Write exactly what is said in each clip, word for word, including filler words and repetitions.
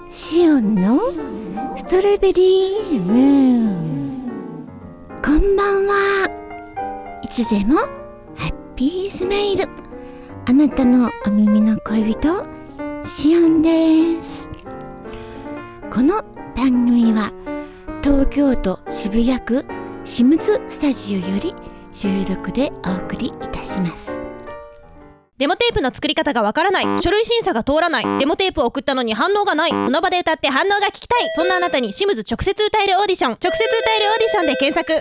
シオンのストロベリームーン。こんばんは。いつでもハッピースマイル、あなたのお耳の恋人、シオンです。この番組は東京都渋谷区シムズスタジオより収録でお送りいたします。 デモテープの作り方がわからない、書類審査が通らない、デモテープを送ったのに反応がない、その場で歌って反応が聞きたい、そんなあなたにシムズ直接歌えるオーディション、直接歌えるオーディションで検索。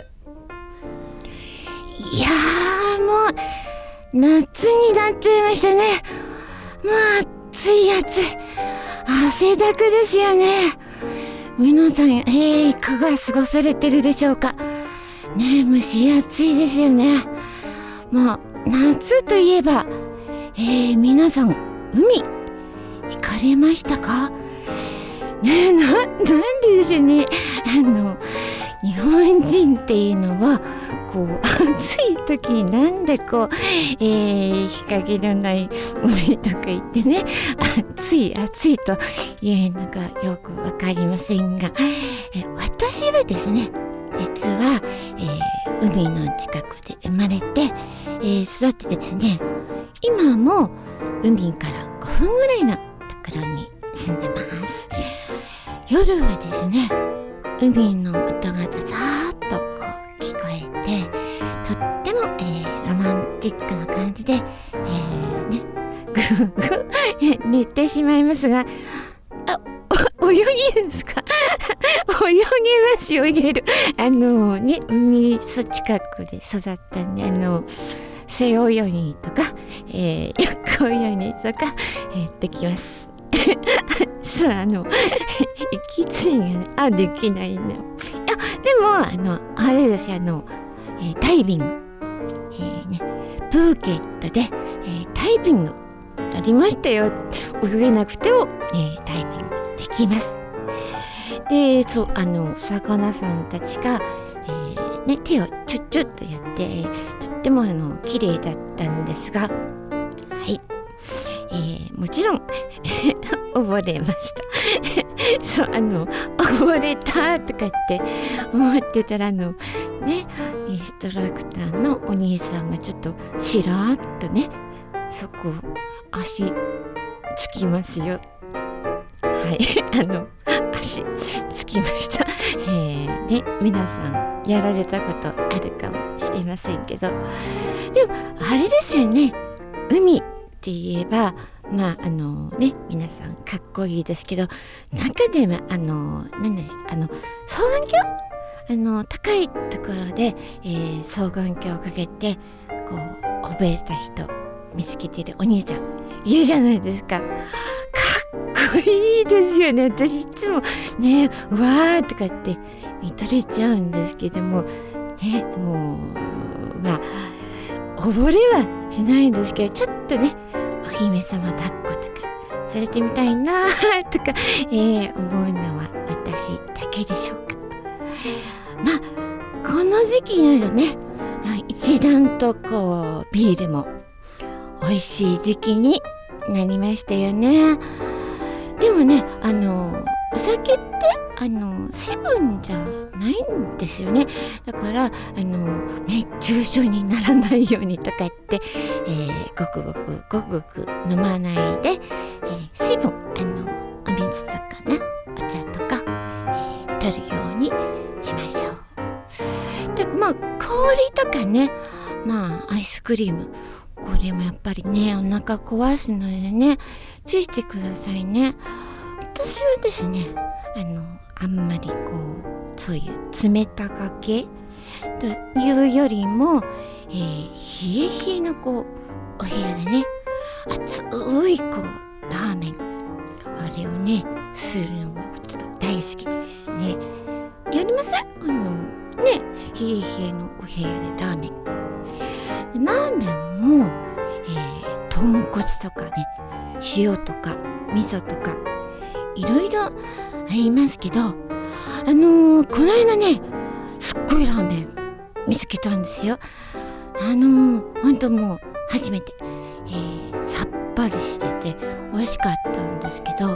いやー、もう夏になっちゃいましたね。もう暑い暑い汗だくですよね。皆さん、えー、いかが過ごされてるでしょうかね。蒸し暑いですよね。もう夏といえば、えー、皆さん海行かれましたかね。な、なんででしょうね。あの日本人っていうのはこう暑い時になんでこう、えー、日陰のない海とか行ってね、暑い暑いというのがよくわかりませんが、え私はですね、実は、えー、海の近くで生まれて、えー、育ってですね、今も海からごふんぐらいのところに住んでます。夜はですね、海の音がザザーッとこう聞こえて、とっても、えー、ロマンティックな感じで、えー、ね、ぐぐ寝てしまいますが、あ、泳ぎですか泳げますよ、泳げる。あのね、海そ近くで育ったんで、あの背泳ぎとか、えー、横泳ぎとか、えー、できます。そう、あの息継ぎがね、あ、できないな。いや、でもあのあれですよ、あの、えー、ダイビング、えー、ね、プーケットで、えー、ダイビングありましたよ。泳げなくても、えー、ダイビングできます。で、そう、あの魚さんたちが、えーね、手をチュッチュッとやって、とってもあの綺麗だったんですが、はい、えー、もちろん溺れましたそう、あの溺れたとかって思ってたら、あのね、インストラクターのお兄さんがちょっとしらーっとね、そこ足つきますよ、はい、あの足つきました、えー、ね、皆さんやられたことあるかもしれませんけど、でもあれですよね、海って言えば、まああのね、皆さんかっこいいですけど、中でもあのなんだあの双眼鏡、あの高いところで、えー、双眼鏡をかけてこう溺れた人見つけてるお兄ちゃんいるじゃないですか。かっこいいですよね。私いつもね、うわーとかって見とれちゃうんですけどもね、もうまあ溺れはしないんですけど、ちょっとね、お姫様抱っことかされてみたいなとか、えー、思うのは私だけでしょうか。まあこの時期になるとね、一段とこうビールも美味しい時期になりましたよね。でもね、あのお酒ってあの水分じゃないんですよね。だからあの熱中症にならないようにとか言って、えー、ごくごくごくごく飲まないで、えー、水分、あのお水とかね、お茶とか、えー、取るようにしましょう。で、まあ氷とかね、まあアイスクリーム、これもやっぱりね、お腹壊すのでね、注意してくださいね。私はですね、あのあんまりこうそういう冷たかけというよりも、えー、冷え冷えのこうお部屋でね、熱いこうラーメン、あれをねするのがちょっと大好きでですね、やりません？あのね、冷え冷えのお部屋でラーメン、ラーメンも、えー、豚骨とかね、塩とか味噌とかいろいろありますけど、あのー、この間ね、すっごいラーメン見つけたんですよ。あのー、ほんともう初めて、えー、さっぱりしてて美味しかったんですけど、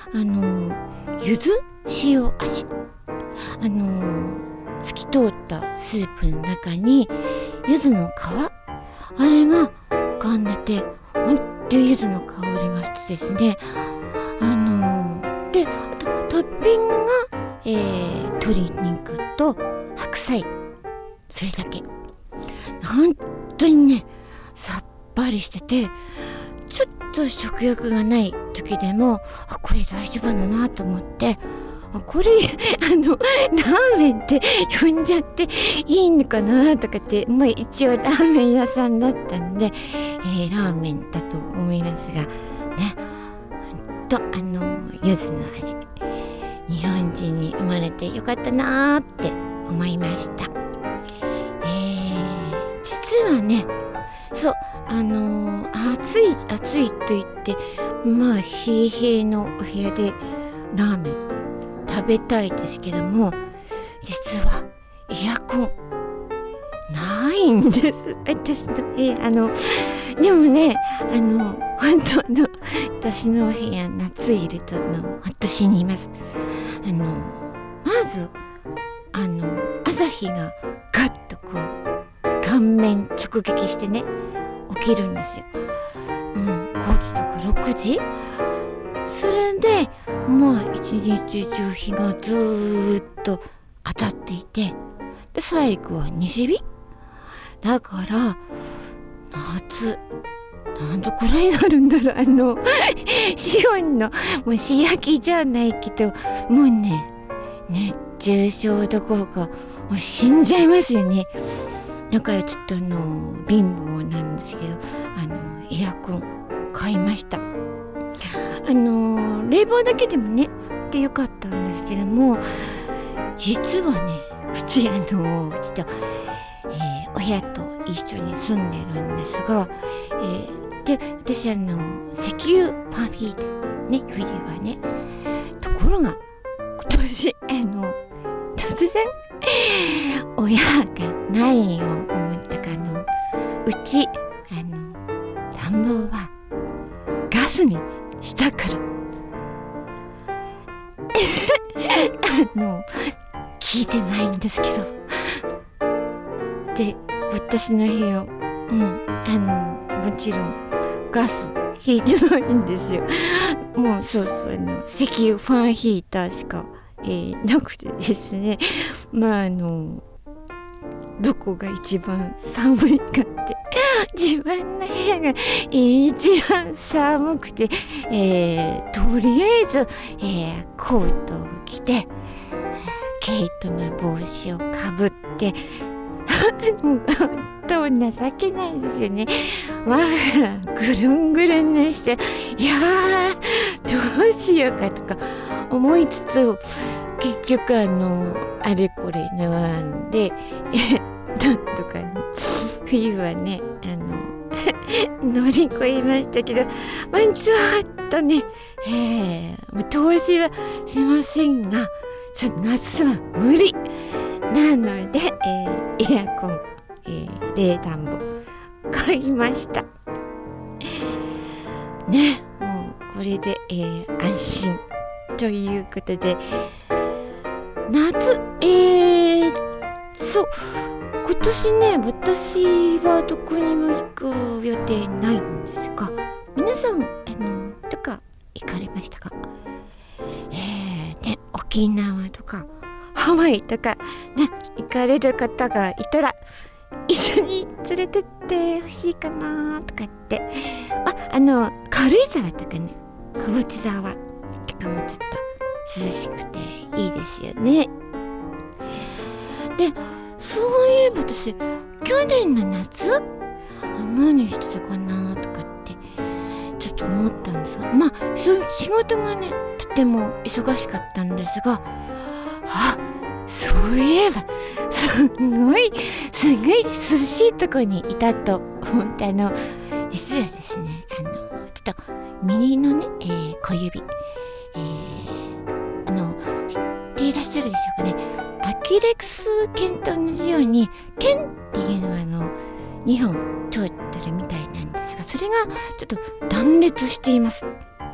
あの柚子塩味、あの透き通ったスープの中に柚子の皮、あれが浮かんでて、ほんと柚子の香りがしてですね、あのであとトッピングが、えー、鶏肉と白菜、それだけ。本当にねさっぱりしてて、ちょっと食欲がない時でもあこれ大丈夫だなと思って、あこれあのラーメンって呼んじゃっていいのかなとかって、まあ、一応ラーメン屋さんだったんで、えー、ラーメンだと思いますがね、ほんとあの柚子の味、日本人に生まれてよかったなーって思いました。えー、実はね、そうあのー、暑い暑いと言ってまあ冷え冷えのお部屋でラーメン食べたいですけども、実はエアコンないんです私の部屋。あのでもね、あの本当あの私の部屋夏いるとのほっと死にます。あのまずあの朝日がガッとこう顔面直撃してね起きるんですよ。うん、ごじとかろくじ、それでまあ一日中日がずーっと当たっていて、で最後は西日だから夏何度くらいになるんだろう、あのシオンのもう日焼けじゃないけど、もうね熱中症どころかもう死んじゃいますよね。だからちょっとあの貧乏なんですけど、あのエアコン買いました。あの冷房だけでもねでよかったんですけども、実はねうちあのうちと、えー、お部屋と一緒に住んでるんですが、えー、で私あの石油ファンヒーターね冬はね、ところが今年あの突然親がないを思ったか、あのうちあの暖房はガスにしたからあの聞いてないんですけど、で私の部屋、うん、あのもちろんガス引いてないんですよ。もうそうそう、あの石油ファンヒーターしか、えー、なくてですね、まああのどこが一番寒いかって自分の部屋が一番寒くて、えー、とりあえず、えー、コートを着て毛糸の帽子をかぶってもう本当情けないですよね。マフラーぐるんぐるんにして、いやーどうしようかとか思いつつ、結局あのあれこれ悩んでなんとかの冬はねあの乗り越えましたけど、まあちょっとね、えー、もう投資はしませんが、ちょっと夏は無理なので、えー、エアコン、えー、冷暖房買いましたね。もうこれで、えー、安心ということで、夏えー、そう今年ね私はどこにも行く予定ないんですが、皆さんあのどか行かれましたか？えー、ね沖縄とかハワイとかね行かれる方がいたら一緒に連れてってほしいかなとかって、ああの軽井沢とかね小淵沢とかもちょっと涼しくていいですよね。でそういえば私去年の夏何してたかなとかってちょっと思ったんですが、まあ仕事がねとても忙しかったんですが、あそういえばすごいすごい涼しいとこにいたと思って、あの実はですねあのちょっと右のね、えー、小指、えー、あの知っていらっしゃるでしょうかね。アキレス腱と同じように腱っていうのがあのにほん通ってるみたいなんですが、それがちょっと断裂しています。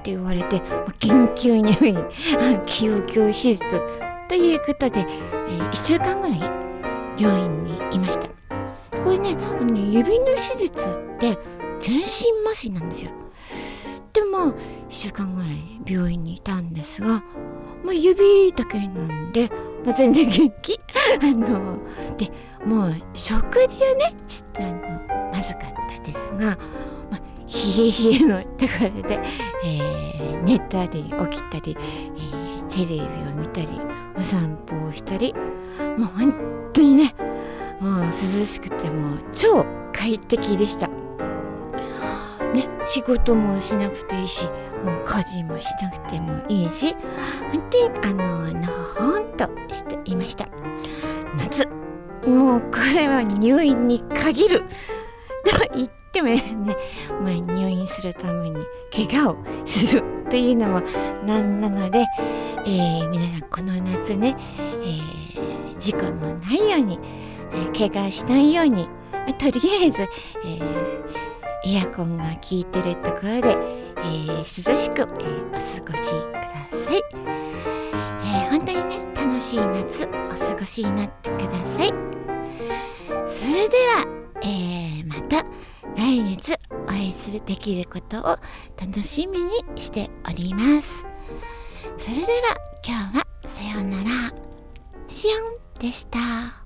って言われて、緊急入院救急手術ということで、えー、いっしゅうかんぐらい病院にいました。これね、あのね指の手術って全身麻酔なんですよ。でもいっしゅうかんぐらい病院にいたんですが、まあ、指だけなんで、まあ、全然元気あのでもう食事はねちょっとあのまずかったですが、まあ、冷え冷えのところで、えー、寝たり起きたり、えー、テレビを見たりお散歩をしたり、もう本当にねもう涼しくてもう超快適でした。ね、仕事もしなくていいし、もう家事もしなくてもいいし、本当にあののほんとしていました。夏、もうこれは入院に限ると言ってもですね、まあ、入院するために怪我をするというのもなんなので、えー、皆さんこの夏ね、えー、事故のないように、えー、怪我しないように、まあ、とりあえず、えーエアコンが効いてるところで、えー、涼しく、えー、お過ごしください。えー、本当にね楽しい夏お過ごしになってください。それでは、えー、また来月お会いするできることを楽しみにしております。それでは今日はさようなら、しおんでした。